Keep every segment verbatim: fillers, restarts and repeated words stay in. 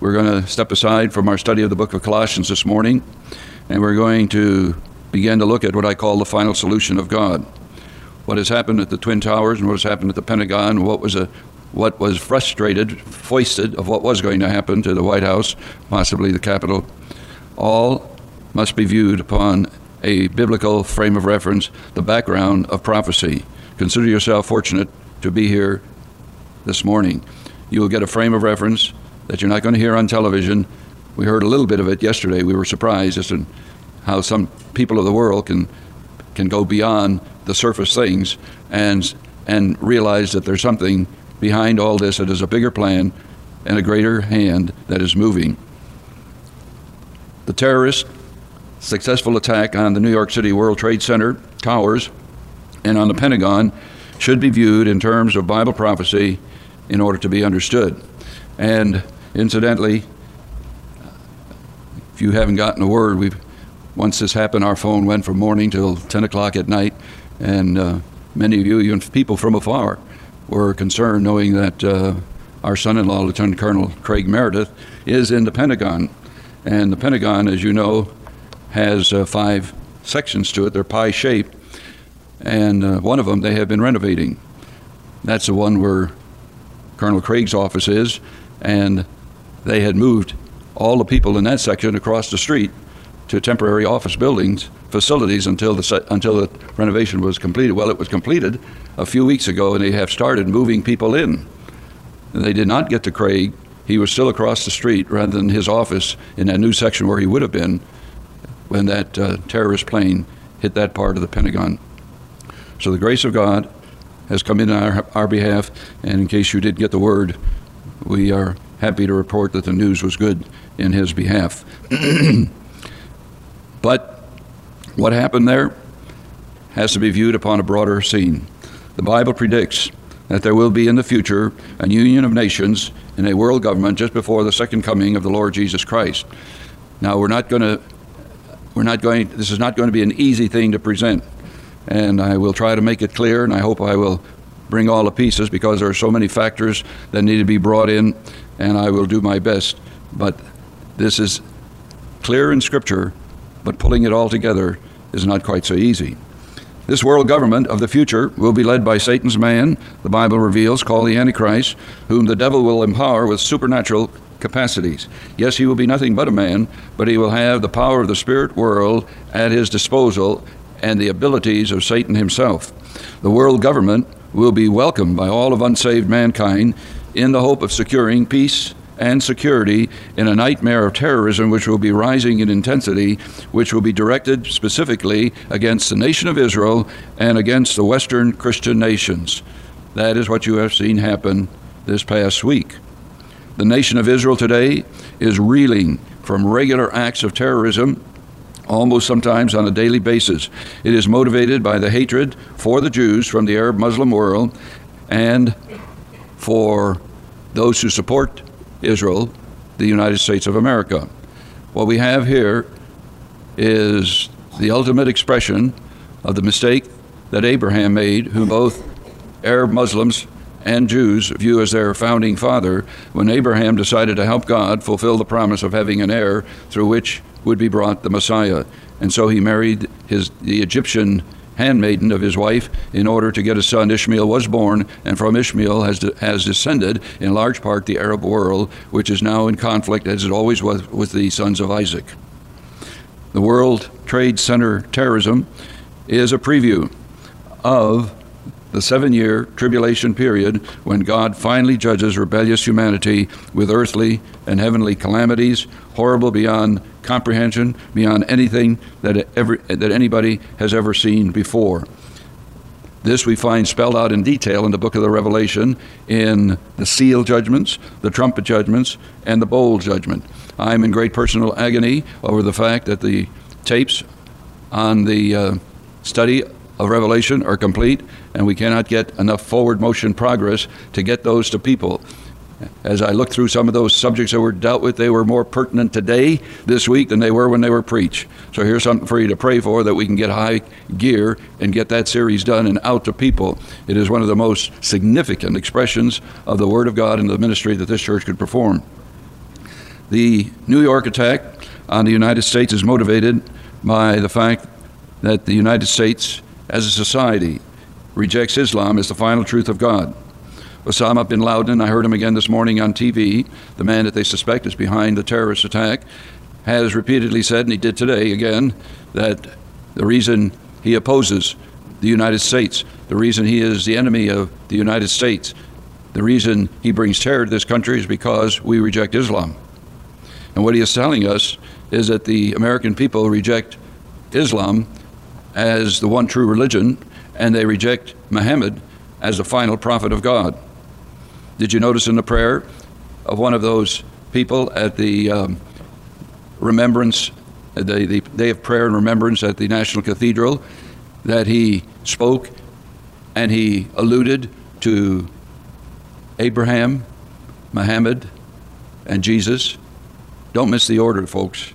We're going to step aside from our study of the book of Colossians this morning, and we're going to begin to look at what I call the final solution of God. What has happened at the Twin Towers and what has happened at the Pentagon, what was a what was frustrated, foisted of what was going to happen to the White House, possibly the Capitol, all must be viewed upon a biblical frame of reference, the background of prophecy. Consider yourself fortunate to be here this morning. You will get a frame of reference that you're not going to hear on television. We heard a little bit of it yesterday. We were surprised as to how some people of the world can can go beyond the surface things and and realize that there's something behind all this that is a bigger plan and a greater hand that is moving. The terrorist successful attack on the New York City World Trade Center towers and on the Pentagon should be viewed in terms of Bible prophecy in order to be understood. And incidentally, if you haven't gotten a word, we've once this happened, our phone went from morning till ten o'clock at night, and uh, many of you, even people from afar, were concerned knowing that uh, our son-in-law, Lieutenant Colonel Craig Meredith, is in the Pentagon. And the Pentagon, as you know, has uh, five sections to it. They're pie-shaped, and uh, one of them they have been renovating. That's the one where Colonel Craig's office is, and they had moved all the people in that section across the street to temporary office buildings, facilities, until the set, until the renovation was completed. Well, it was completed a few weeks ago, and they have started moving people in. And they did not get to Craig. He was still across the street rather than his office in that new section where he would have been when that uh, terrorist plane hit that part of the Pentagon. So the grace of God has come in on our, our behalf, and in case you didn't get the word, we are happy to report that the news was good in his behalf. But what happened there has to be viewed upon a broader scene. The Bible predicts that there will be in the future a union of nations in a world government just before the second coming of the Lord Jesus Christ. Now, we're not going to, we're not going, this is not going to be an easy thing to present, and I will try to make it clear, and I hope I will bring all the pieces because there are so many factors that need to be brought in, and I will do my best. But this is clear in Scripture, but pulling it all together is not quite so easy. This world government of the future will be led by Satan's man, the Bible reveals, called the Antichrist, whom the devil will empower with supernatural capacities. Yes, he will be nothing but a man, but he will have the power of the spirit world at his disposal and the abilities of Satan himself. The world government will be welcomed by all of unsaved mankind in the hope of securing peace and security in a nightmare of terrorism which will be rising in intensity, which will be directed specifically against the nation of Israel and against the Western Christian nations. That is what you have seen happen this past week. The nation of Israel today is reeling from regular acts of terrorism, almost sometimes on a daily basis. It is motivated by the hatred for the Jews from the Arab Muslim world and for those who support Israel, the United States of America. What we have here is the ultimate expression of the mistake that Abraham made, whom both Arab Muslims and Jews view as their founding father, when Abraham decided to help God fulfill the promise of having an heir through which would be brought the Messiah. And so he married his the Egyptian handmaiden of his wife in order to get a son. Ishmael was born, and from Ishmael has, de- has descended in large part the Arab world, which is now in conflict, as it always was, with the sons of Isaac. The World Trade Center terrorism is a preview of the seven-year tribulation period when God finally judges rebellious humanity with earthly and heavenly calamities, horrible beyond comprehension, beyond anything that ever that anybody has ever seen before. This we find spelled out in detail in the book of the Revelation in the seal judgments, the trumpet judgments, and the bowl judgment. I'm in great personal agony over the fact that the tapes on the uh, study of Revelation are complete, and we cannot get enough forward motion progress to get those to people. As I look through some of those subjects that were dealt with, they were more pertinent today, this week, than they were when they were preached. So here's something for you to pray for, that we can get high gear and get that series done and out to people. It is one of the most significant expressions of the Word of God in the ministry that this church could perform. The New York attack on the United States is motivated by the fact that the United States, as a society, rejects Islam as the final truth of God. Osama bin Laden, I heard him again this morning on T V, the man that they suspect is behind the terrorist attack, has repeatedly said, and he did today again, that the reason he opposes the United States, the reason he is the enemy of the United States, the reason he brings terror to this country is because we reject Islam. And what he is telling us is that the American people reject Islam as the one true religion, and they reject Muhammad as the final prophet of God. Did you notice in the prayer of one of those people at the um, remembrance, the, the day of prayer and remembrance at the National Cathedral, that he spoke and he alluded to Abraham, Muhammad, and Jesus? Don't miss the order, folks.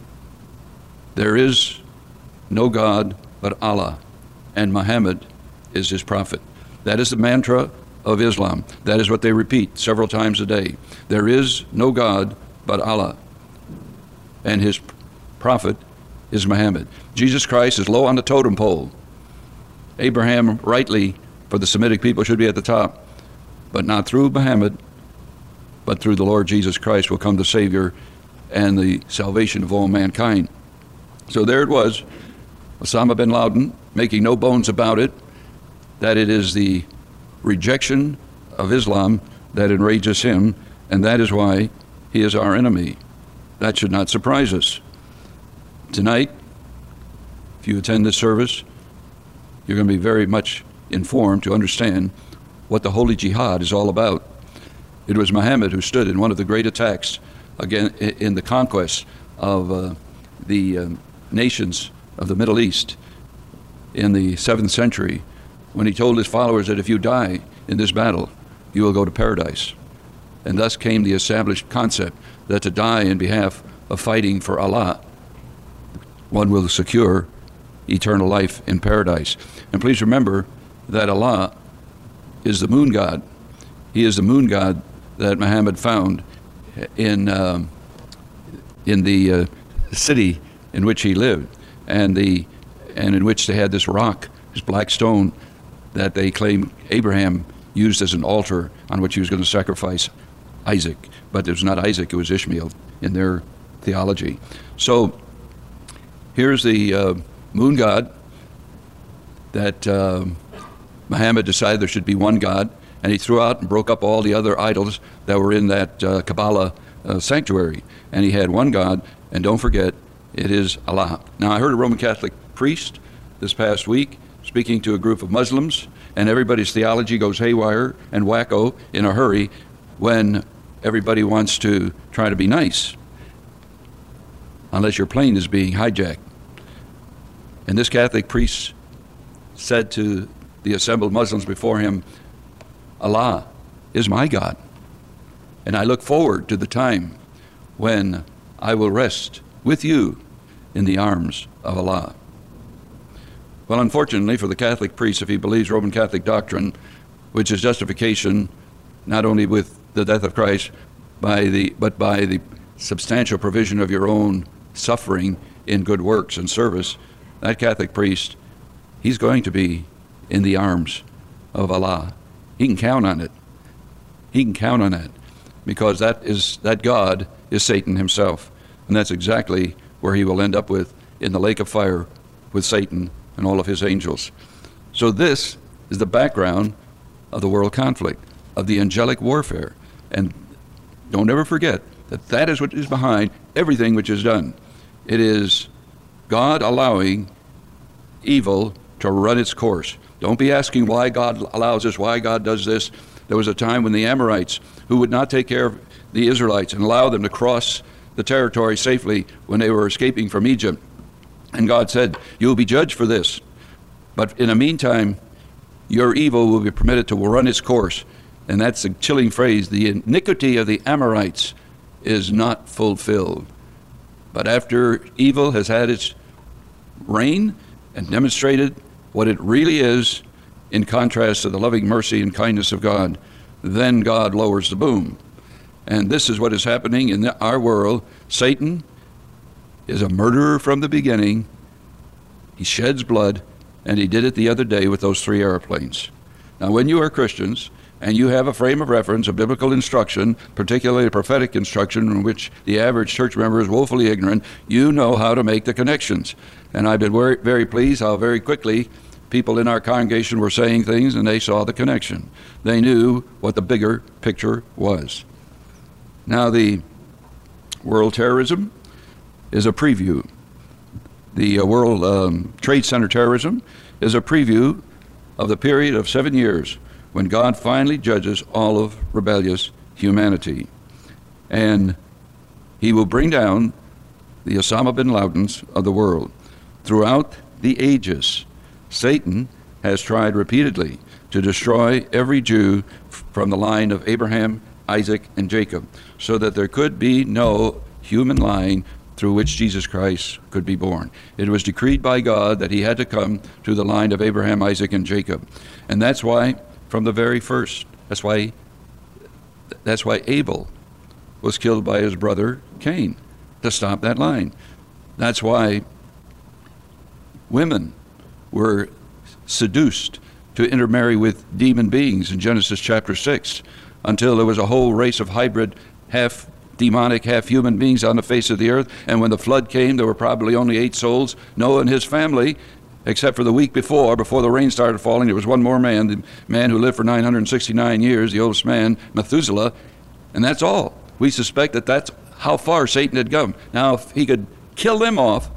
There is no God but Allah, and Muhammad is his prophet. That is the mantra of Islam. That is what they repeat several times a day. There is no God but Allah, and his prophet is Muhammad. Jesus Christ is low on the totem pole. Abraham, rightly, for the Semitic people, should be at the top, but not through Muhammad, but through the Lord Jesus Christ will come the Savior and the salvation of all mankind. So there it was, Osama bin Laden, making no bones about it, that it is the rejection of Islam that enrages him, and that is why he is our enemy. That should not surprise us. Tonight, if you attend this service, you're going to be very much informed to understand what the Holy Jihad is all about. It was Muhammad who stood in one of the great attacks again in the conquest of uh, the uh, nations of the Middle East in the seventh century, when he told his followers that if you die in this battle, you will go to paradise. And thus came the established concept that to die in behalf of fighting for Allah, one will secure eternal life in paradise. And please remember that Allah is the moon god. He is the moon god that Muhammad found in um, in the uh, city in which he lived, and the and in which they had this rock, this black stone, that they claim Abraham used as an altar on which he was going to sacrifice Isaac. But it was not Isaac, it was Ishmael in their theology. So here's the uh, moon god that uh, Muhammad decided there should be one God, and he threw out and broke up all the other idols that were in that uh, Kabbalah uh, sanctuary. And he had one God, and don't forget, it is Allah. Now, I heard a Roman Catholic priest this past week speaking to a group of Muslims, and everybody's theology goes haywire and wacko in a hurry when everybody wants to try to be nice, unless your plane is being hijacked. And this Catholic priest said to the assembled Muslims before him, Allah is my God, and I look forward to the time when I will rest with you in the arms of Allah. Well, unfortunately for the Catholic priest, if he believes Roman Catholic doctrine, which is justification not only with the death of Christ, by the, but by the substantial provision of your own suffering in good works and service, that Catholic priest, he's going to be in the arms of Allah. He can count on it. He can count on it, because that is that God is Satan himself, and that's exactly where he will end up with, in the lake of fire with Satan and all of his angels. So this is the background of the world conflict, of the angelic warfare. And don't ever forget that that is what is behind everything which is done. It is God allowing evil to run its course. Don't be asking why God allows this, why God does this. There was a time when the Amorites, who would not take care of the Israelites and allow them to cross the territory safely when they were escaping from Egypt, and God said, you will be judged for this. But in the meantime, your evil will be permitted to run its course. And that's a chilling phrase. The iniquity of the Amorites is not fulfilled. But after evil has had its reign and demonstrated what it really is, in contrast to the loving mercy and kindness of God, then God lowers the boom. And this is what is happening in the, our world. Satan is a murderer from the beginning. He sheds blood, and he did it the other day with those three airplanes. Now, when you are Christians and you have a frame of reference, a biblical instruction, particularly a prophetic instruction in which the average church member is woefully ignorant, you know how to make the connections. And I've been very, very pleased how very quickly people in our congregation were saying things and they saw the connection. They knew what the bigger picture was. Now, the world terrorism is a preview. The uh, World um, Trade Center terrorism is a preview of the period of seven years when God finally judges all of rebellious humanity. And he will bring down the Osama bin Ladens of the world. Throughout the ages, Satan has tried repeatedly to destroy every Jew from the line of Abraham, Isaac, and Jacob, so that there could be no human line through which Jesus Christ could be born. It was decreed by God that he had to come through the line of Abraham, Isaac, and Jacob. And that's why, from the very first, that's why, that's why Abel was killed by his brother Cain, to stop that line. That's why women were seduced to intermarry with demon beings in Genesis chapter six, until there was a whole race of hybrid, half demonic, half human beings on the face of the earth. And when the flood came, there were probably only eight souls. Noah and his family, except for the week before, before the rain started falling, there was one more man, the man who lived for nine hundred sixty-nine years, the oldest man, Methuselah, and that's all. We suspect that that's how far Satan had come. Now, if he could kill them off,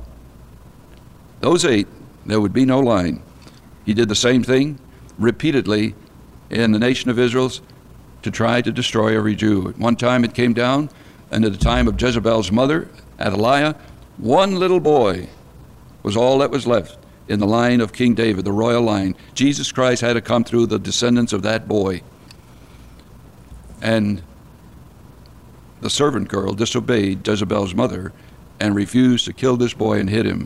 those eight, there would be no line. He did the same thing repeatedly in the nation of Israel to try to destroy every Jew. At one time it came down, and at the time of Jezebel's mother, Athaliah, one little boy was all that was left in the line of King David, the royal line. Jesus Christ had to come through the descendants of that boy. And the servant girl disobeyed Jezebel's mother and refused to kill this boy and hid him,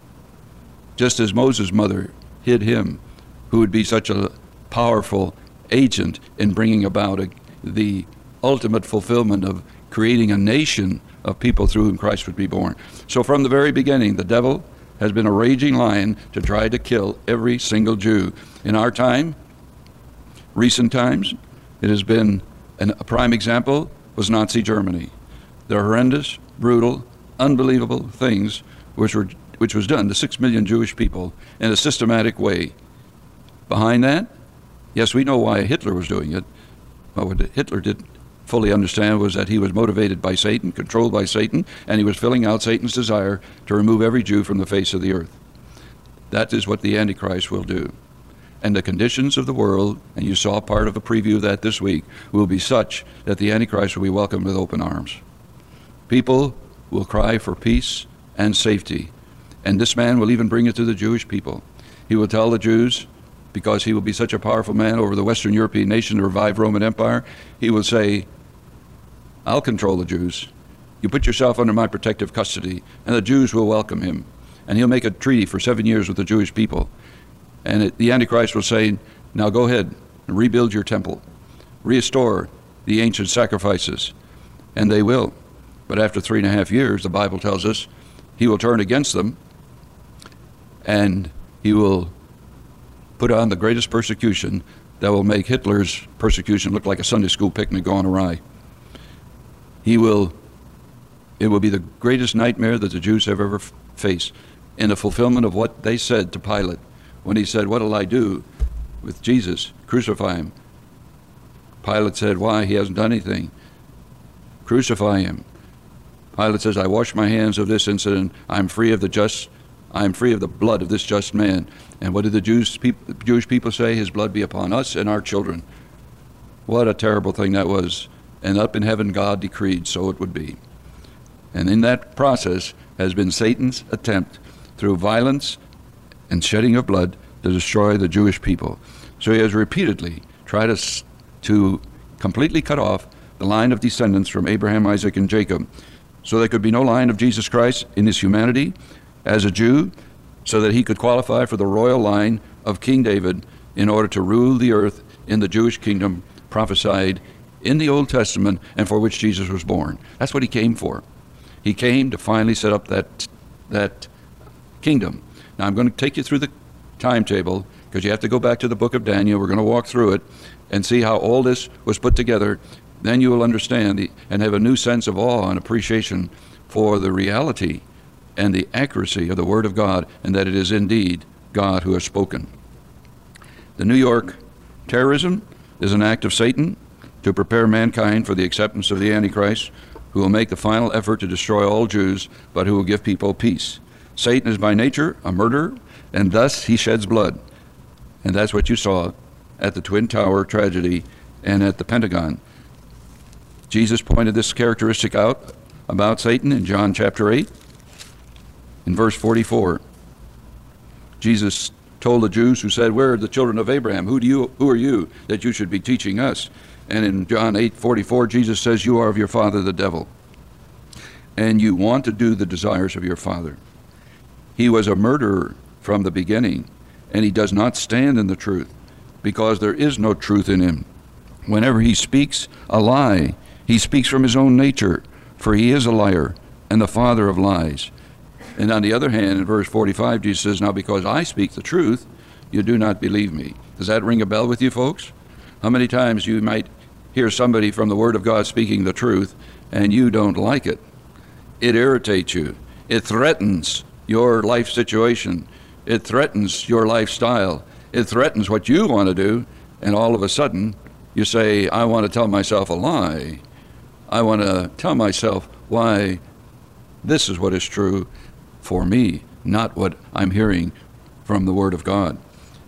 just as Moses' mother hid him, who would be such a powerful agent in bringing about a, the ultimate fulfillment of creating a nation of people through whom Christ would be born. So from the very beginning, the devil has been a raging lion to try to kill every single Jew. In our time, recent times, it has been an, a prime example was Nazi Germany. The horrendous, brutal, unbelievable things which were which was done to six million Jewish people in a systematic way. Behind that, yes, we know why Hitler was doing it, but what Hitler didn't fully understand was that he was motivated by Satan, controlled by Satan, and he was filling out Satan's desire to remove every Jew from the face of the earth. That is what the Antichrist will do. And the conditions of the world, and you saw part of a preview of that this week, will be such that the Antichrist will be welcomed with open arms. People will cry for peace and safety, and this man will even bring it to the Jewish people. He will tell the Jews, because he will be such a powerful man over the Western European nation to revive Roman Empire, he will say, I'll control the Jews. You put yourself under my protective custody, and the Jews will welcome him. And he'll make a treaty for seven years with the Jewish people. And it, the Antichrist will say, now go ahead and rebuild your temple. Restore the ancient sacrifices. And they will. But after three and a half years, the Bible tells us, he will turn against them, and he will put on the greatest persecution that will make Hitler's persecution look like a Sunday school picnic gone awry. He will, it will be the greatest nightmare that the Jews have ever f- faced in the fulfillment of what they said to Pilate when he said, what'll I do with Jesus? Crucify him. Pilate said, why? He hasn't done anything. Crucify him. Pilate says, I wash my hands of this incident. I'm free of the just, I'm free of the blood of this just man. And what did the Jews, peop- Jewish people say? His blood be upon us and our children. What a terrible thing that was. And up in heaven, God decreed, so it would be. And in that process has been Satan's attempt through violence and shedding of blood to destroy the Jewish people. So he has repeatedly tried to, to completely cut off the line of descendants from Abraham, Isaac, and Jacob, so there could be no line of Jesus Christ in his humanity as a Jew, so that he could qualify for the royal line of King David in order to rule the earth in the Jewish kingdom prophesied in the Old Testament and for which Jesus was born. That's what he came for. He came to finally set up that, that kingdom. Now I'm going to take you through the timetable because you have to go back to the book of Daniel. We're going to walk through it and see how all this was put together. Then you will understand the, and have a new sense of awe and appreciation for the reality and the accuracy of the Word of God, and that it is indeed God who has spoken. The New York terrorism is an act of Satan to prepare mankind for the acceptance of the Antichrist, who will make the final effort to destroy all Jews, but who will give people peace. Satan is by nature a murderer, and thus he sheds blood. And that's what you saw at the Twin Tower tragedy and at the Pentagon. Jesus pointed this characteristic out about Satan in John chapter eight. In verse forty-four, Jesus told the Jews who said, "Where are the children of Abraham? Who do you, who are you that you should be teaching us?" And in John eight forty-four, Jesus says, "You are of your father the devil, and you want to do the desires of your father." He was a murderer from the beginning, and he does not stand in the truth, because there is no truth in him. Whenever he speaks a lie, he speaks from his own nature, for he is a liar and the father of lies. And on the other hand, in verse forty-five, Jesus says, "Now because I speak the truth, you do not believe me." Does that ring a bell with you folks? How many times you might hear somebody from the Word of God speaking the truth, and you don't like it? It irritates you. It threatens your life situation. It threatens your lifestyle. It threatens what you want to do, and all of a sudden, you say, "I want to tell myself a lie. I want to tell myself why this is what is true for me, not what I'm hearing from the Word of God."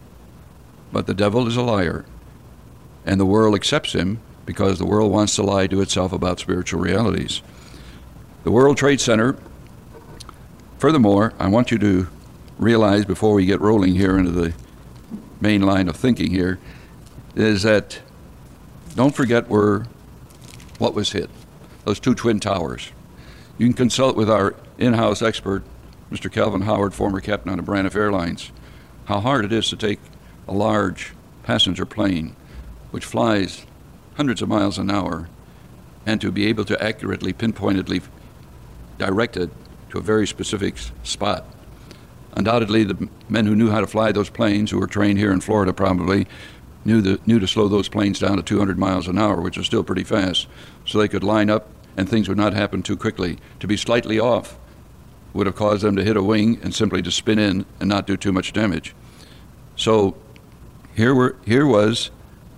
But the devil is a liar, and the world accepts him because the world wants to lie to itself about spiritual realities. The World Trade Center, furthermore, I want you to realize before we get rolling here into the main line of thinking here, is that don't forget where what was hit, those two twin towers. You can consult with our in-house expert, Mister Calvin Howard, former captain on the Braniff Airlines, how hard it is to take a large passenger plane which flies hundreds of miles an hour and to be able to accurately, pinpointedly direct it to a very specific spot. Undoubtedly, the men who knew how to fly those planes, who were trained here in Florida probably, knew, the, knew to slow those planes down to two hundred miles an hour, which is still pretty fast, so they could line up and things would not happen too quickly. To be slightly off would have caused them to hit a wing and simply to spin in and not do too much damage. So here, were, here was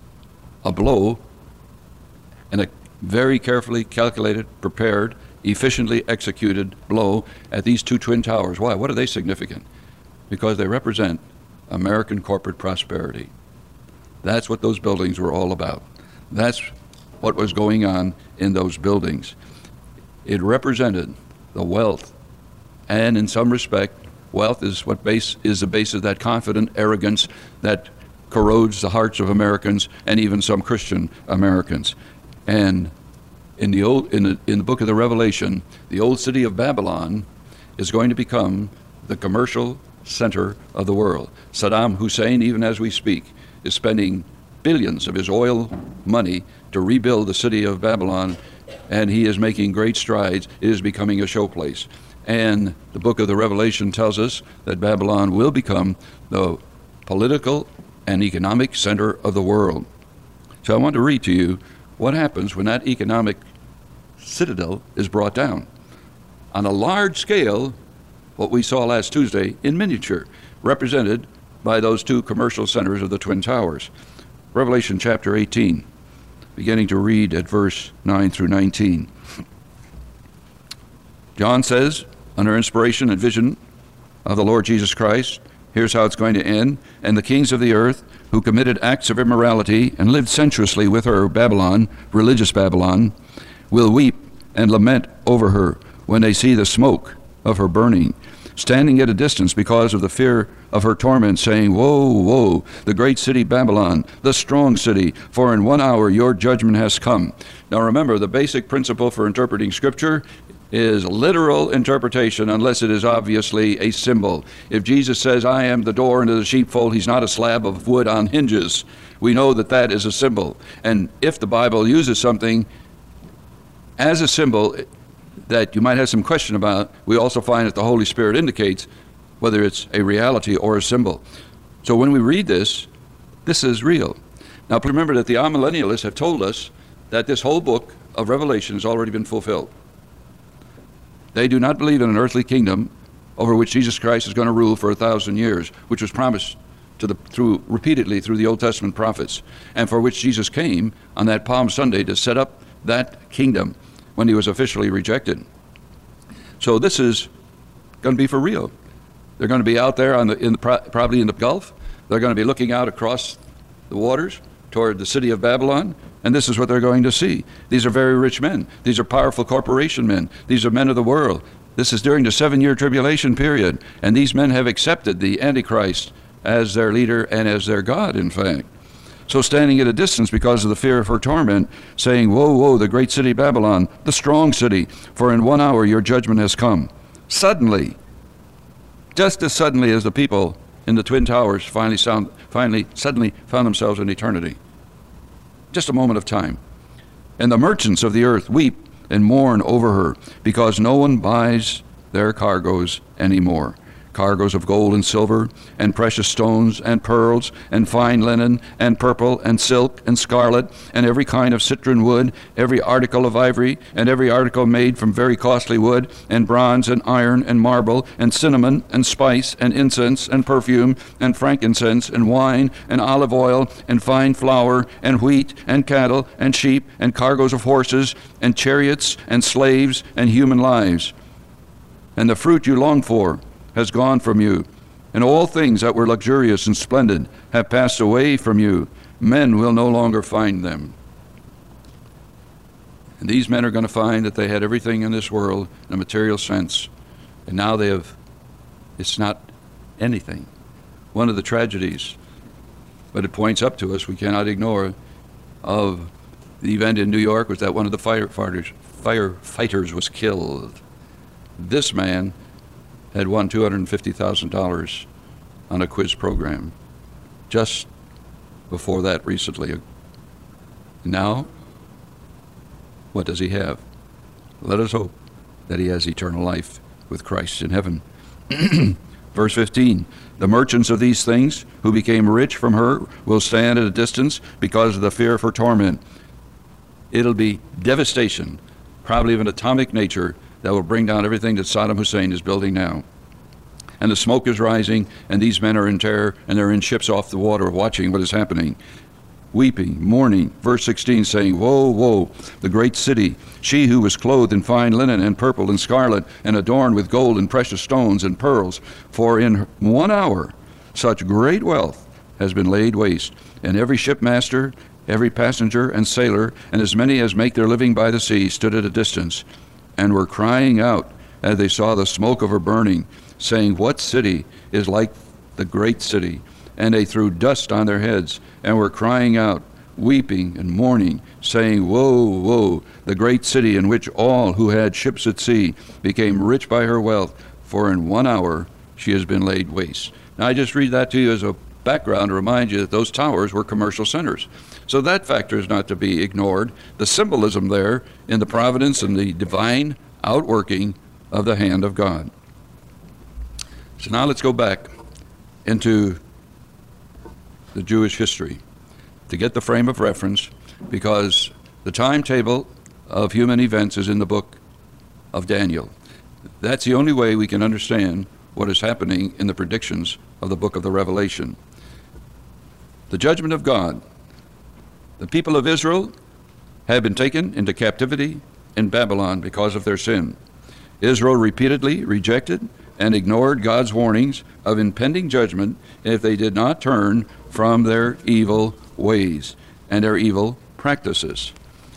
a blow and a very carefully calculated, prepared, efficiently executed blow at these two twin towers. Why? What are they significant? Because they represent American corporate prosperity. That's what those buildings were all about. That's what was going on in those buildings. It represented the wealth, and in some respect, wealth is what base is the base of that confident arrogance that corrodes the hearts of Americans and even some Christian Americans. And in the old in the, in the book of the Revelation, the old city of Babylon is going to become the commercial center of the world. Saddam Hussein, even as we speak, is spending billions of his oil money to rebuild the city of Babylon, and he is making great strides. It is becoming a showplace. And the book of the Revelation tells us that Babylon will become the political and economic center of the world. So I want to read to you what happens when that economic citadel is brought down. On a large scale, what we saw last Tuesday in miniature, represented by those two commercial centers of the Twin Towers. Revelation chapter eighteen, beginning to read at verse nine through nineteen. John says, under inspiration and vision of the Lord Jesus Christ, here's how it's going to end. "And the kings of the earth who committed acts of immorality and lived sensuously with her, Babylon, religious Babylon, will weep and lament over her when they see the smoke of her burning, standing at a distance because of the fear of her torment, saying, Woe, woe, the great city Babylon, the strong city, for in one hour your judgment has come." Now remember, the basic principle for interpreting Scripture is literal interpretation unless it is obviously a symbol. If Jesus says, I am the door into the sheepfold, he's not a slab of wood on hinges. We know that that is a symbol. And if the Bible uses something as a symbol that you might have some question about, we also find that the Holy Spirit indicates whether it's a reality or a symbol. So when we read this, this is real. Now remember that the amillennialists have told us that this whole book of Revelation has already been fulfilled. They do not believe in an earthly kingdom over which Jesus Christ is going to rule for a thousand years, which was promised to the, through repeatedly through the Old Testament prophets, and for which Jesus came on that Palm Sunday to set up that kingdom when he was officially rejected. So this is going to be for real. They're going to be out there on the, in the, probably in the Gulf. They're going to be looking out across the waters toward the city of Babylon, and this is what they're going to see. These are very rich men. These are powerful corporation men. These are men of the world. This is during the seven-year tribulation period, and these men have accepted the Antichrist as their leader and as their God, in fact. So standing at a distance because of the fear of her torment, saying, woe, woe, the great city Babylon, the strong city, for in one hour your judgment has come. Suddenly, just as suddenly as the people in the Twin Towers finally, sound, finally suddenly found themselves in eternity. Just a moment of time. And the merchants of the earth weep and mourn over her, because no one buys their cargoes anymore. Cargoes of gold and silver, and precious stones, and pearls, and fine linen, and purple, and silk, and scarlet, and every kind of citron wood, every article of ivory, and every article made from very costly wood, and bronze, and iron, and marble, and cinnamon, and spice, and incense, and perfume, and frankincense, and wine, and olive oil, and fine flour, and wheat, and cattle, and sheep, and cargoes of horses, and chariots, and slaves, and human lives. And the fruit you long for has gone from you, and all things that were luxurious and splendid have passed away from you. Men will no longer find them. And these men are going to find that they had everything in this world in a material sense, and now they have, it's not anything. One of the tragedies, but it points up to us, we cannot ignore, of the event in New York was that one of the firefighters, firefighters was killed. This man had won two hundred fifty thousand dollars on a quiz program just before that recently. Now, what does he have? Let us hope that he has eternal life with Christ in heaven. Verse fifteen, the merchants of these things who became rich from her will stand at a distance because of the fear of her torment. It'll be devastation, probably of an atomic nature, that will bring down everything that Saddam Hussein is building now. And the smoke is rising, and these men are in terror, and they're in ships off the water watching what is happening, weeping, mourning. Verse sixteen saying, woe, woe, the great city, she who was clothed in fine linen and purple and scarlet, and adorned with gold and precious stones and pearls, for in one hour such great wealth has been laid waste, and every shipmaster, every passenger and sailor, and as many as make their living by the sea, stood at a distance, and were crying out as they saw the smoke of her burning, saying, what city is like the great city? And they threw dust on their heads, and were crying out, weeping and mourning, saying, woe, woe, the great city in which all who had ships at sea became rich by her wealth, for in one hour she has been laid waste. Now I just read that to you as a background to remind you that those towers were commercial centers. So that factor is not to be ignored. The symbolism there in the providence and the divine outworking of the hand of God. So now let's go back into the Jewish history to get the frame of reference, because the timetable of human events is in the book of Daniel. That's the only way we can understand what is happening in the predictions of the book of the Revelation. The judgment of God. The people of Israel have been taken into captivity in Babylon because of their sin. Israel repeatedly rejected and ignored God's warnings of impending judgment if they did not turn from their evil ways and their evil practices.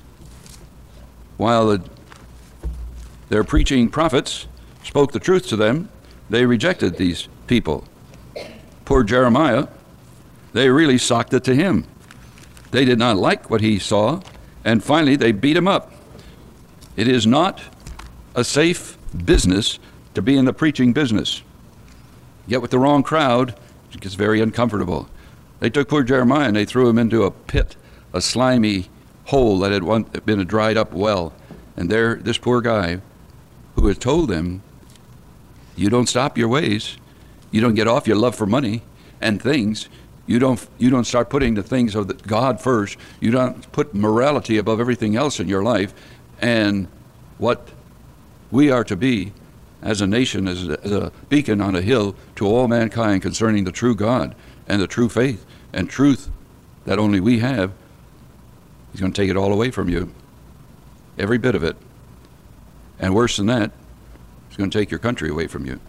While the, their preaching prophets spoke the truth to them, they rejected these people. Poor Jeremiah, they really socked it to him. They did not like what he saw, and finally they beat him up. It is not a safe business to be in the preaching business. Get with the wrong crowd, it gets very uncomfortable. They took poor Jeremiah and they threw him into a pit, a slimy hole that had once been a dried up well. And there, this poor guy who had told them, you don't stop your ways, you don't get off your love for money and things, you don't you don't start putting the things of the God first, you don't put morality above everything else in your life, and what we are to be as a nation, as a, as a beacon on a hill to all mankind concerning the true God and the true faith and truth that only we have. He's going to take it all away from you, every bit of it. And worse than that, he's going to take your country away from you.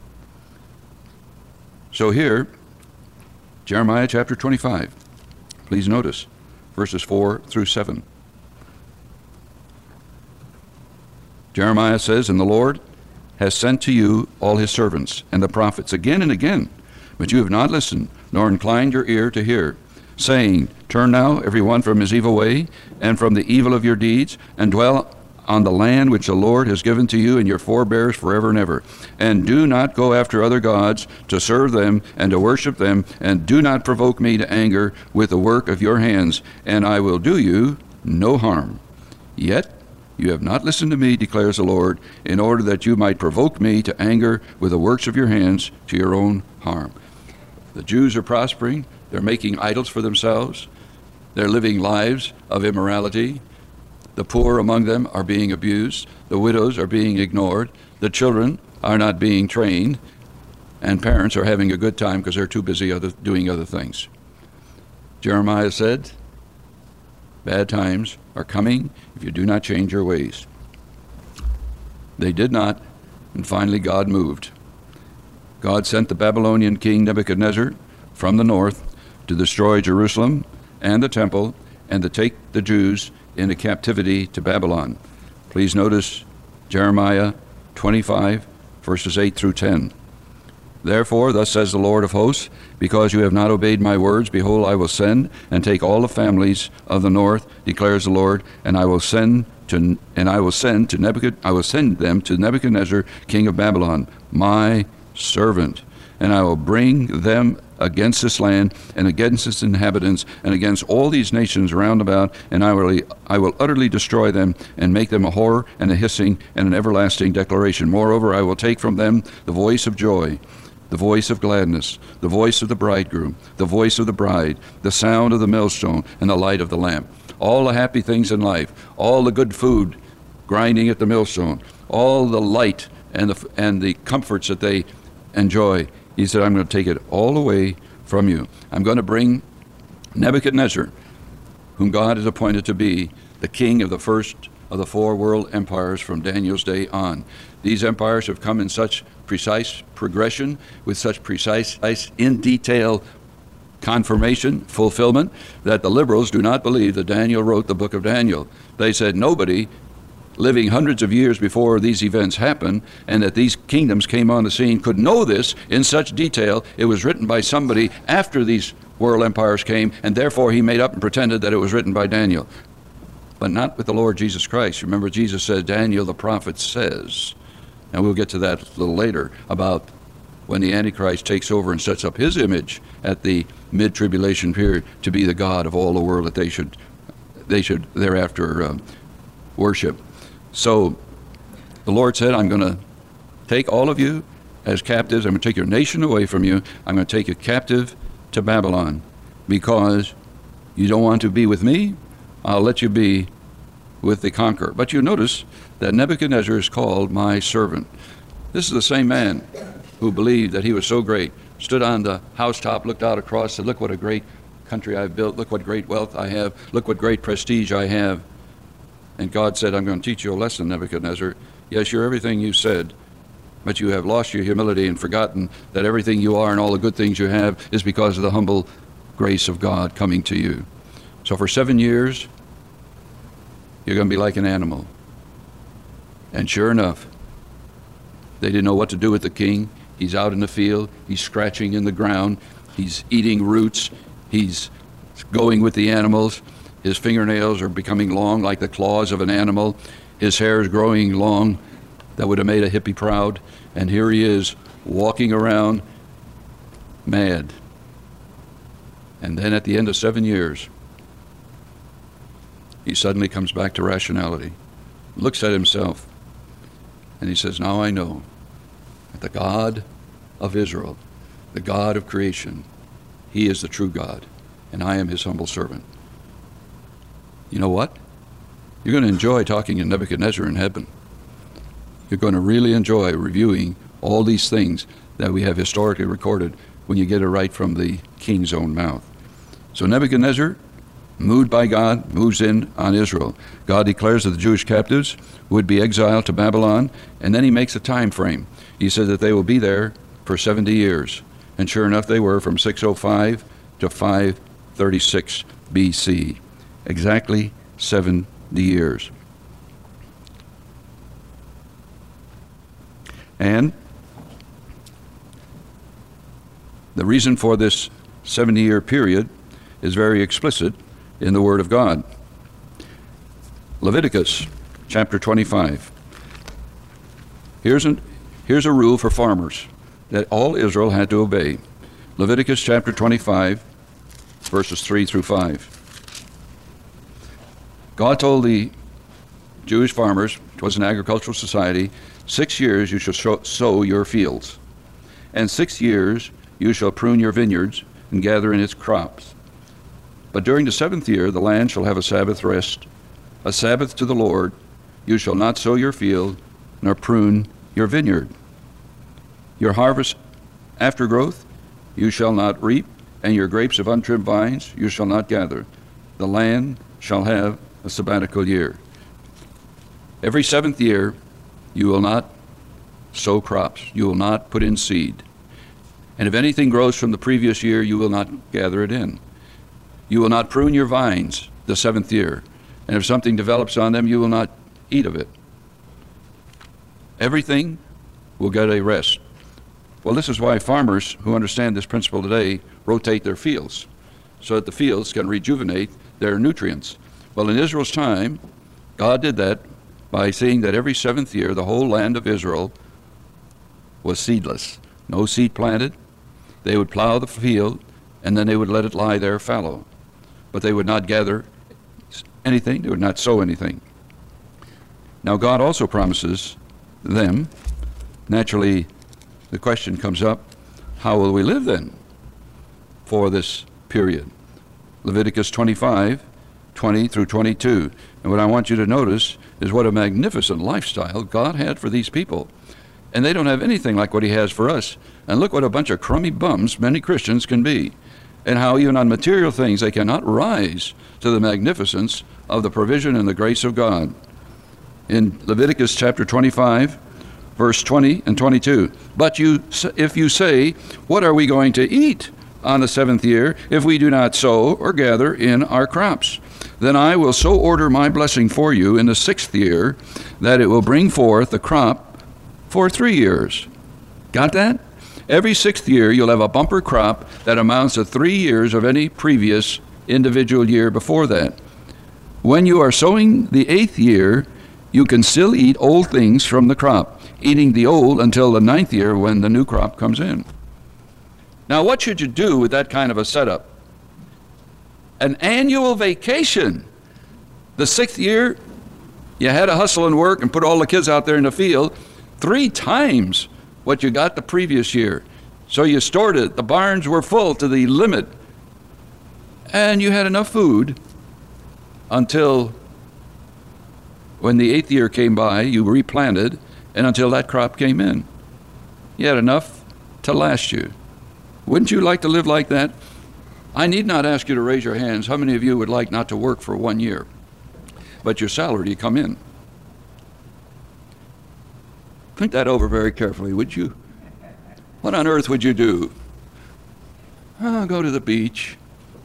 So here, Jeremiah chapter twenty-five, please notice verses four through seven. Jeremiah says, and the Lord has sent to you all his servants and the prophets again and again, but you have not listened, nor inclined your ear to hear, saying, turn now every one from his evil way, and from the evil of your deeds, and dwell on the land which the Lord has given to you and your forebears forever and ever. And do not go after other gods to serve them and to worship them, and do not provoke me to anger with the work of your hands, and I will do you no harm. Yet you have not listened to me, declares the Lord, in order that you might provoke me to anger with the works of your hands to your own harm. The Jews are prospering. They're making idols for themselves. They're living lives of immorality. The poor among them are being abused. The widows are being ignored. The children are not being trained. And parents are having a good time because they're too busy other, doing other things. Jeremiah said, bad times are coming if you do not change your ways. They did not, and finally God moved. God sent the Babylonian king Nebuchadnezzar from the north to destroy Jerusalem and the temple and to take the Jews into captivity to Babylon. Please notice Jeremiah twenty-five, verses eight through ten. Therefore, thus says the Lord of hosts, because you have not obeyed my words, behold, I will send and take all the families of the north, declares the Lord, and I will send to and I will send to Nebuchadnezzar, I will send them to Nebuchadnezzar, king of Babylon, my servant, and I will bring them against this land and against its inhabitants and against all these nations round about, and I will, I will utterly destroy them and make them a horror and a hissing and an everlasting declaration. Moreover, I will take from them the voice of joy, the voice of gladness, the voice of the bridegroom, the voice of the bride, the sound of the millstone, and the light of the lamp. All the happy things in life, all the good food grinding at the millstone, all the light and the, and the comforts that they enjoy. He said, I'm going to take it all away from you. I'm going to bring Nebuchadnezzar, whom God has appointed to be the king of the first of the four world empires from Daniel's day on. These empires have come in such precise progression, with such precise, in detail confirmation, fulfillment, that the liberals do not believe that Daniel wrote the book of Daniel. They said nobody living hundreds of years before these events happened, and that these kingdoms came on the scene, could know this in such detail. It was written by somebody after these world empires came, and therefore he made up and pretended that it was written by Daniel. But not with the Lord Jesus Christ. Remember, Jesus said, Daniel the prophet says, and we'll get to that a little later, about when the Antichrist takes over and sets up his image at the mid-tribulation period to be the God of all the world that they should, they should thereafter uh, worship. So the Lord said, I'm going to take all of you as captives. I'm going to take your nation away from you. I'm going to take you captive to Babylon because you don't want to be with me. I'll let you be with the conqueror. But you notice that Nebuchadnezzar is called my servant. This is the same man who believed that he was so great, stood on the housetop, looked out across, said, look what a great country I've built. Look what great wealth I have. Look what great prestige I have. And God said, I'm going to teach you a lesson, Nebuchadnezzar. Yes, you're everything you said, but you have lost your humility and forgotten that everything you are and all the good things you have is because of the humble grace of God coming to you. So for seven years, you're going to be like an animal. And sure enough, they didn't know what to do with the king. He's out in the field. He's scratching in the ground. He's eating roots. He's going with the animals. His fingernails are becoming long like the claws of an animal. His hair is growing long that would have made a hippie proud, and here he is walking around mad. And then at the end of seven years, he suddenly comes back to rationality, looks at himself, and he says, now I know that the God of Israel, the God of creation, he is the true God, and I am his humble servant. You know what? You're going to enjoy talking to Nebuchadnezzar in heaven. You're going to really enjoy reviewing all these things that we have historically recorded when you get it right from the king's own mouth. So Nebuchadnezzar, moved by God, moves in on Israel. God declares that the Jewish captives would be exiled to Babylon, and then he makes a time frame. He says that they will be there for seventy years. And sure enough, they were from six oh five to five thirty-six B C. Exactly seventy years. And the reason for this seventy-year period is very explicit in the Word of God. Leviticus chapter twenty-five. Here's, an, here's a rule for farmers that all Israel had to obey. Leviticus chapter twenty-five, verses three through five. God told the Jewish farmers, it was an agricultural society, six years you shall sow your fields, and six years you shall prune your vineyards and gather in its crops. But during the seventh year the land shall have a Sabbath rest, a Sabbath to the Lord. You shall not sow your field, nor prune your vineyard. Your harvest after growth you shall not reap, and your grapes of untrimmed vines you shall not gather. The land shall have a sabbatical year. Every seventh year you will not sow crops, you will not put in seed. And if anything grows from the previous year, you will not gather it in. You will not prune your vines the seventh year, and if something develops on them, you will not eat of it. Everything will get a rest. Well, this is why farmers who understand this principle today rotate their fields, so that the fields can rejuvenate their nutrients. Well, in Israel's time, God did that by seeing that every seventh year the whole land of Israel was seedless. No seed planted. They would plow the field, and then they would let it lie there fallow. But they would not gather anything. They would not sow anything. Now, God also promises them. Naturally, the question comes up, how will we live then for this period? Leviticus twenty-five, twenty through twenty-two. And what I want you to notice is what a magnificent lifestyle God had for these people. And they don't have anything like what he has for us. And look what a bunch of crummy bums many Christians can be, and how even on material things they cannot rise to the magnificence of the provision and the grace of God. In Leviticus chapter twenty-five, verse twenty and twenty-two, but you, if you say, what are we going to eat on the seventh year if we do not sow or gather in our crops? Then I will so order my blessing for you in the sixth year that it will bring forth the crop for three years. Got that? Every sixth year you'll have a bumper crop that amounts to three years of any previous individual year before that. When you are sowing the eighth year, you can still eat old things from the crop, eating the old until the ninth year when the new crop comes in. Now, what should you do with that kind of a setup? An annual vacation. The sixth year, you had to hustle and work and put all the kids out there in the field three times what you got the previous year. So you stored it. The barns were full to the limit. And you had enough food until when the eighth year came by, you replanted, and until that crop came in. You had enough to last you. Wouldn't you like to live like that? I need not ask you to raise your hands. How many of you would like not to work for one year, but your salary to come in? Think that over very carefully, would you? What on earth would you do? Oh, go to the beach.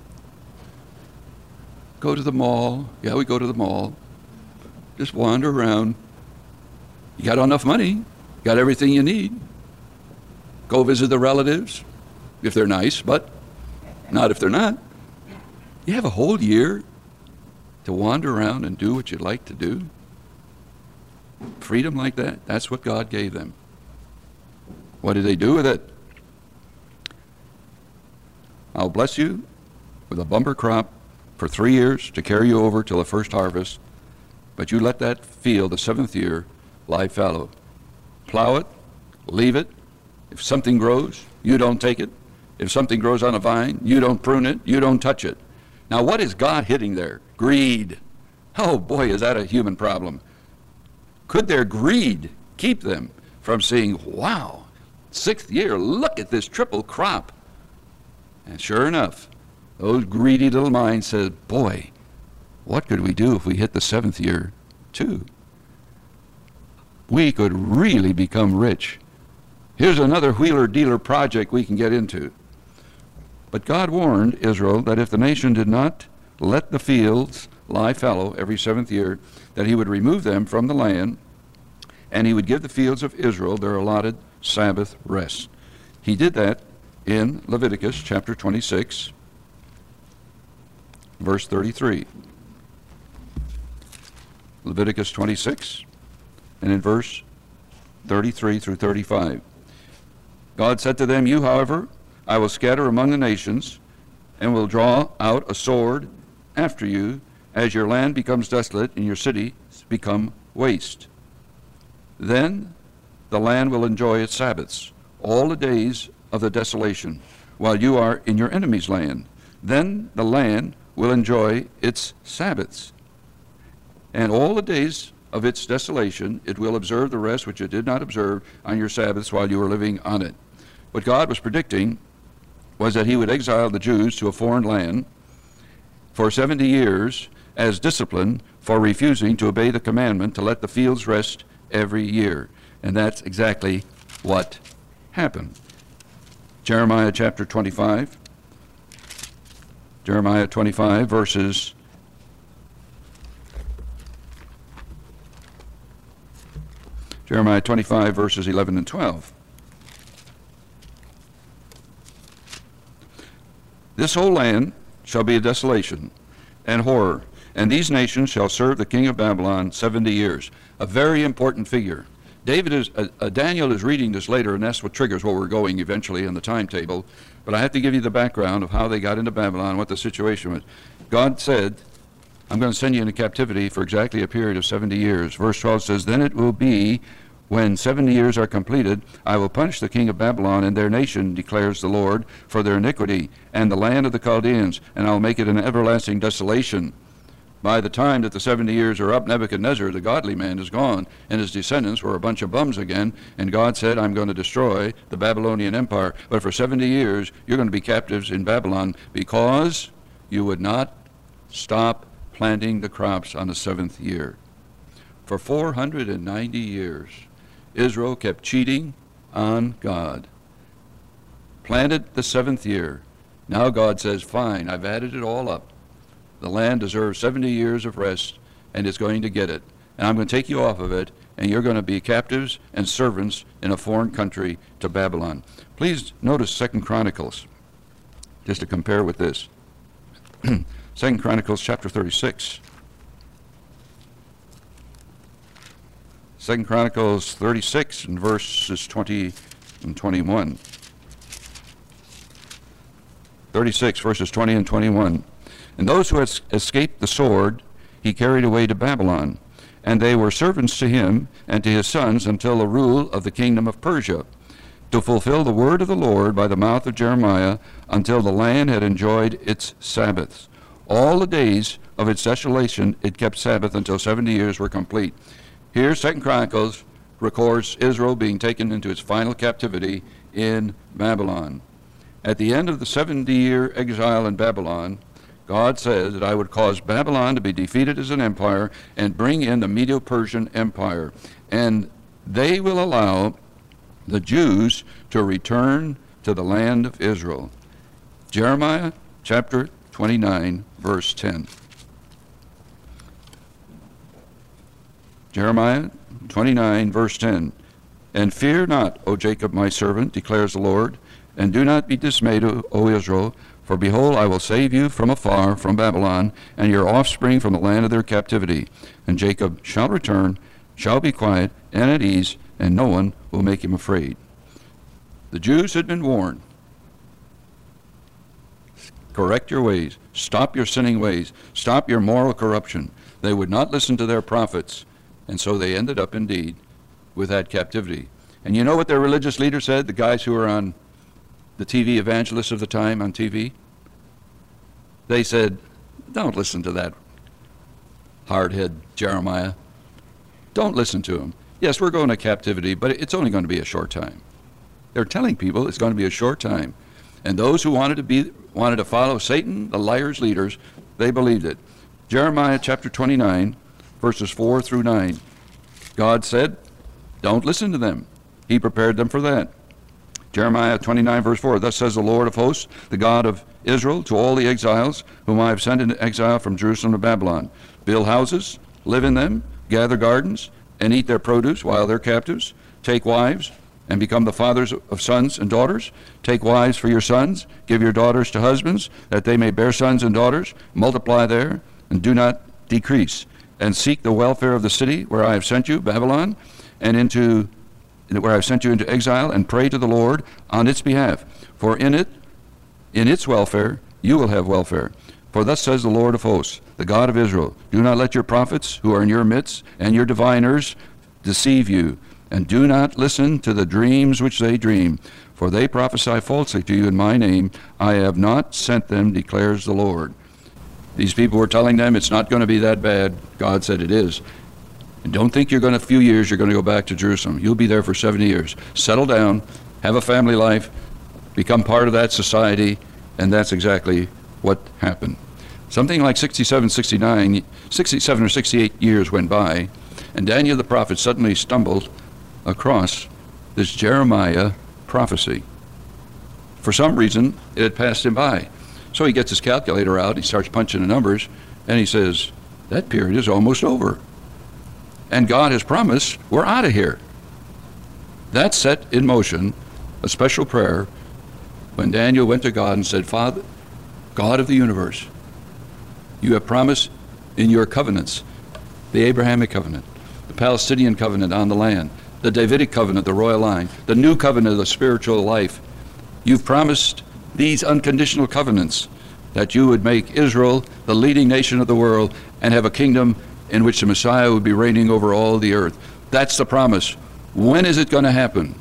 Go to the mall. Yeah, we go to the mall. Just wander around. You got enough money. Got everything you need. Go visit the relatives, if they're nice, but not if they're not. You have a whole year to wander around and do what you'd like to do. Freedom like that, that's what God gave them. What did they do with it? I'll bless you with a bumper crop for three years to carry you over till the first harvest, but you let that field the seventh year lie fallow. Plow it, leave it. If something grows, you don't take it. If something grows on a vine, you don't prune it, you don't touch it. Now what is God hitting there? Greed. Oh boy, is that a human problem. Could their greed keep them from seeing, wow, sixth year, look at this triple crop? And sure enough, those greedy little minds said, boy, what could we do if we hit the seventh year too? We could really become rich. Here's another wheeler-dealer project we can get into. But God warned Israel that if the nation did not let the fields lie fallow every seventh year, that he would remove them from the land, and he would give the fields of Israel their allotted Sabbath rest. He did that in Leviticus chapter twenty-six, verse thirty-three. Leviticus twenty-six, and in verse thirty-three through thirty-five. God said to them, you, however, I will scatter among the nations, and will draw out a sword after you, as your land becomes desolate and your cities become waste. Then the land will enjoy its Sabbaths, all the days of the desolation, while you are in your enemy's land. Then the land will enjoy its Sabbaths. And all the days of its desolation it will observe the rest which it did not observe on your Sabbaths while you were living on it. What God was predicting was that he would exile the Jews to a foreign land for seventy years as discipline for refusing to obey the commandment to let the fields rest every year. And that's exactly what happened. Jeremiah chapter twenty-five. Jeremiah twenty-five, verses Jeremiah twenty-five, verses eleven and twelve. This whole land shall be a desolation and horror, and these nations shall serve the king of Babylon seventy years. A very important figure. David is, uh, uh, Daniel is reading this later, and that's what triggers where we're going eventually in the timetable. But I have to give you the background of how they got into Babylon, what the situation was. God said, I'm going to send you into captivity for exactly a period of seventy years. Verse twelve says, then it will be, when seventy years are completed, I will punish the king of Babylon and their nation, declares the Lord, for their iniquity, and the land of the Chaldeans, and I will make it an everlasting desolation. By the time that the seventy years are up, Nebuchadnezzar, the godly man, is gone, and his descendants were a bunch of bums again, and God said, I'm going to destroy the Babylonian Empire, but for seventy years you're going to be captives in Babylon because you would not stop planting the crops on the seventh year. For four hundred ninety years, Israel kept cheating on God. Planted the seventh year. Now God says, fine, I've added it all up. The land deserves seventy years of rest, and it's going to get it. And I'm going to take you off of it, and you're going to be captives and servants in a foreign country to Babylon. Please notice Second Chronicles, just to compare with this. Second Chronicles chapter thirty-six. Second Chronicles thirty-six and verses twenty and twenty-one. thirty-six verses twenty and twenty-one. And those who had escaped the sword he carried away to Babylon, and they were servants to him and to his sons until the rule of the kingdom of Persia, to fulfill the word of the Lord by the mouth of Jeremiah, until the land had enjoyed its Sabbaths. All the days of its desolation it kept Sabbath until seventy years were complete. Here, Second Chronicles records Israel being taken into its final captivity in Babylon. At the end of the seventy-year exile in Babylon, God says that I would cause Babylon to be defeated as an empire and bring in the Medo-Persian Empire. And they will allow the Jews to return to the land of Israel. Jeremiah chapter twenty-nine, verse ten. Jeremiah twenty-nine, verse ten. And fear not, O Jacob my servant, declares the Lord, and do not be dismayed, O Israel, for behold, I will save you from afar, from Babylon, and your offspring from the land of their captivity. And Jacob shall return, shall be quiet and at ease, and no one will make him afraid. The Jews had been warned. Correct your ways. Stop your sinning ways. Stop your moral corruption. They would not listen to their prophets, and so they ended up indeed with that captivity. And you know what their religious leader said, the guys who were on the T V evangelists of the time on T V? They said, don't listen to that hardhead Jeremiah. Don't listen to him. Yes, we're going to captivity, but it's only going to be a short time. They're telling people it's going to be a short time. And those who wanted to be wanted to follow Satan, the liars' leaders, they believed it. Jeremiah chapter twenty-nine, verses four through nine. God said, don't listen to them. He prepared them for that. Jeremiah twenty-nine, verse four, thus says the Lord of hosts, the God of Israel, to all the exiles whom I have sent into exile from Jerusalem to Babylon. Build houses, live in them, gather gardens, and eat their produce while they're captives. Take wives, and become the fathers of sons and daughters. Take wives for your sons, give your daughters to husbands, that they may bear sons and daughters. Multiply there, and do not decrease. And seek the welfare of the city where I have sent you, Babylon, and into where I have sent you into exile, and pray to the Lord on its behalf. For in it, in its welfare, you will have welfare. For thus says the Lord of hosts, the God of Israel, do not let your prophets who are in your midst and your diviners deceive you, and do not listen to the dreams which they dream, for they prophesy falsely to you in my name. I have not sent them, declares the Lord. These people were telling them it's not going to be that bad. God said it is. And don't think you're going to, a few years, you're going to go back to Jerusalem. You'll be there for seventy years. Settle down, have a family life, become part of that society, and that's exactly what happened. Something like sixty-seven, sixty-nine, sixty-seven or sixty-eight years went by, and Daniel the prophet suddenly stumbled across this Jeremiah prophecy. For some reason, it had passed him by. So he gets his calculator out, he starts punching the numbers, and he says, that period is almost over. And God has promised, we're out of here. That set in motion a special prayer when Daniel went to God and said, Father, God of the universe, you have promised in your covenants, the Abrahamic covenant, the Palestinian covenant on the land, the Davidic covenant, the royal line, the new covenant of the spiritual life. You've promised these unconditional covenants that you would make Israel the leading nation of the world and have a kingdom in which the Messiah would be reigning over all the earth. That's the promise. When is it going to happen?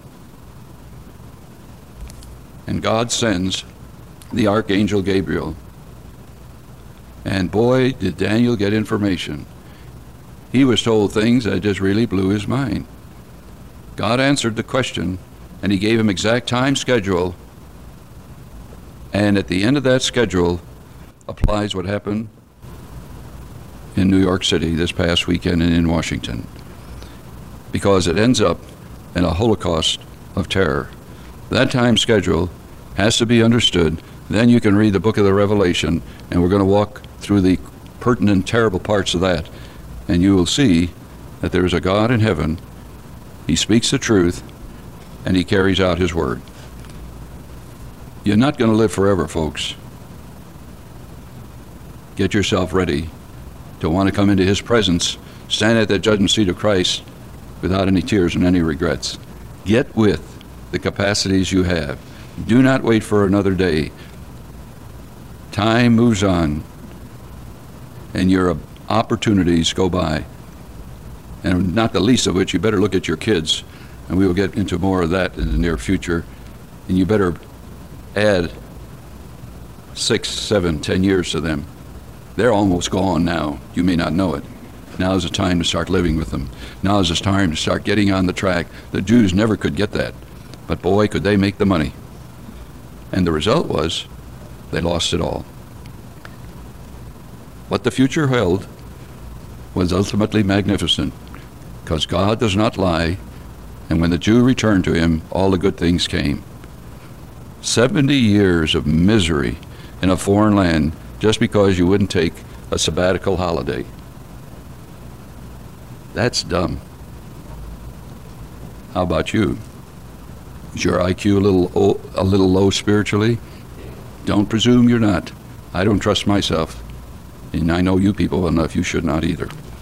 And God sends the archangel Gabriel. And boy, did Daniel get information. He was told things that just really blew his mind. God answered the question, and he gave him exact time schedule. And at the end of that schedule applies what happened in New York City this past weekend and in Washington, because it ends up in a holocaust of terror. That time schedule has to be understood. Then you can read the book of the Revelation, and we're going to walk through the pertinent, terrible parts of that, and you will see that there is a God in heaven. He speaks the truth, and he carries out his word. You're not going to live forever, folks. Get yourself ready to want to come into his presence, stand at the judgment seat of Christ without any tears and any regrets. Get with the capacities you have. Do not wait for another day. Time moves on, and your opportunities go by. And not the least of which, you better look at your kids, and we will get into more of that in the near future. And you better add six, seven, ten years to them. They're almost gone now. You may not know it. Now is the time to start living with them. Now is the time to start getting on the track. The Jews never could get that, but boy, could they make the money. And the result was they lost it all. What the future held was ultimately magnificent, because God does not lie, and when the Jew returned to him, all the good things came. Seventy years of misery in a foreign land just because you wouldn't take a sabbatical holiday. That's dumb. How about you? Is your I Q a little a little low spiritually? Don't presume you're not. I don't trust myself, and I know you people well enough. You should not either.